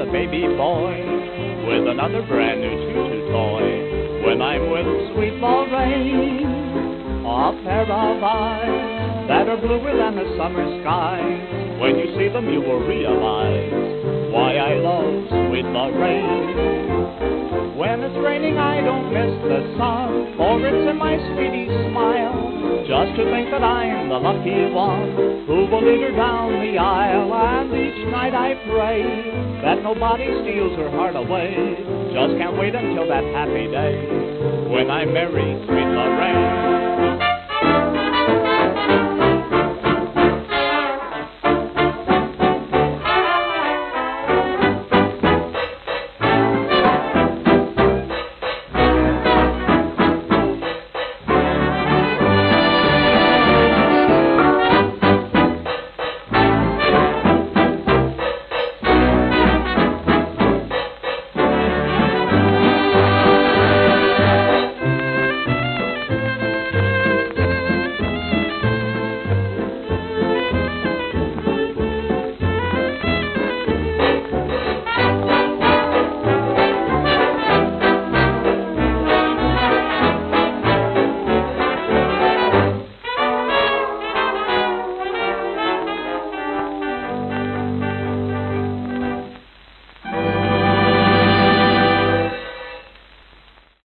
baby boy with another brand new tutu toy. When I'm with sweet Lorraine, a pair of eyes that are bluer than the summer skies. When you see them, you will realize why I love sweet Lorraine. When it's raining, I don't miss the sun, for it's in my sweetie's smile. Just to think that I'm the lucky one who will lead her down the aisle. And each night I pray that nobody steals her heart away. Just can't wait until that happy day when I marry sweet Lorraine.